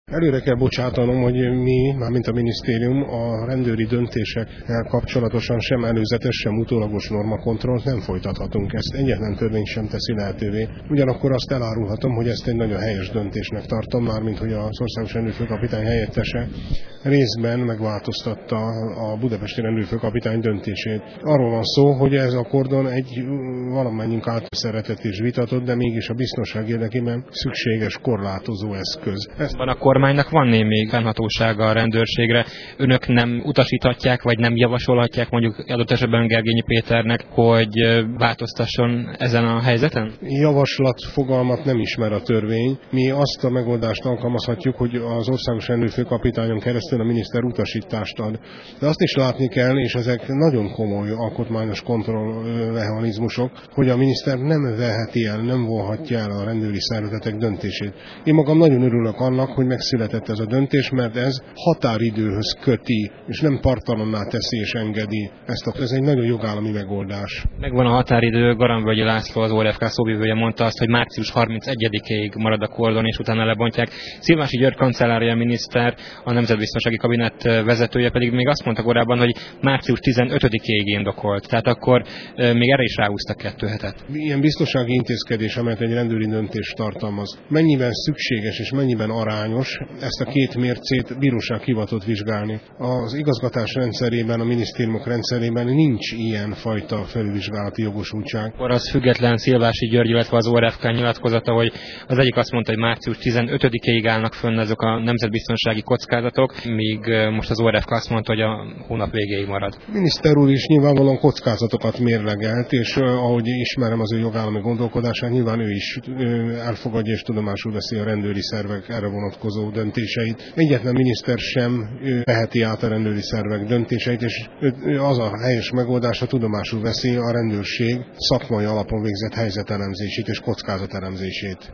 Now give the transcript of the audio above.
Előre kell bocsátanom, hogy mi, mármint a minisztérium, a rendőri döntésekkel kapcsolatosan sem előzetes, sem utólagos normakontrollt nem folytathatunk. Ezt egyetlen törvény sem teszi lehetővé. Ugyanakkor azt elárulhatom, hogy ezt egy nagyon helyes döntésnek tartom, mármint hogy az országos rendőrfőkapitány helyettese részben megváltoztatta a budapesti rendőrfőkapitány döntését. Arról van szó, hogy ez a kordon egy valamennyünk által szeretett és vitatott, de mégis a biztonság érdekében szükséges korlátozó eszköz. Van a kormánynak van némi fennhatósága a rendőrségre. Önök nem utasíthatják, vagy nem javasolhatják mondjuk adott esetben Gergényi Péternek, hogy változtasson ezen a helyzeten? Javaslat fogalmat nem ismer a törvény. Mi azt a megoldást alkalmazhatjuk, hogy az országos rendőrfőkapitányon keresztül a miniszter utasítást ad. De azt is látni kell, és ezek nagyon komoly alkotmányos kontrollmechanizmusok, hogy a miniszter nem veheti el, nem volhatja el a rendőri szervezetek döntését. Én magam nagyon örülök annak, hogy megszületett ez a döntés, mert ez határidőhöz köti, és nem partalanná teszi és engedi. Ez egy nagyon jogállami megoldás. Megvan a határidő, Garamvölgyi László, az ORFK szóvivője mondta azt, hogy március 31-ig marad a kordon, és utána lebontják. Szilvási György kancellária miniszter, a Nemzetbiztonsági Kabinet vezetője pedig még azt mondta korábban, hogy március 15-ig indokolt. Tehát akkor még erre is ráhúztak 2 hetet. Ilyen biztonsági intézkedés, amelyet egy rendőri döntés tartalmaz, mennyiben szükséges és mennyiben arányos, ezt a 2 mércét bíróság hivatott vizsgálni. Az igazgatás rendszerében, a minisztériumok rendszerében nincs ilyen fajta felülvizsgálati jogosultság. Akkor az független Szilvási György, illetve az ORFK nyilatkozata, hogy az egyik azt mondta, hogy március 15-ig állnak fönn ezek a nemzetbiztonsági kockázatok, míg most az ORFK azt mondta, hogy a hónap végéig marad. A miniszter úr is nyilvánvalóan kockázatokat mérlegelt, és ahogy ismerem az ő jogállami gondolkodását, nyilván ő is elfogadja és tudomásul veszi a rendőri szervek erre vonatkozó döntéseit. Egyetlen miniszter sem veheti át a rendőri szervek döntéseit, és az a helyes megoldás, ha tudomásul veszi a rendőrség szakmai alapon végzett helyzetelemzését és kockázatelemzését.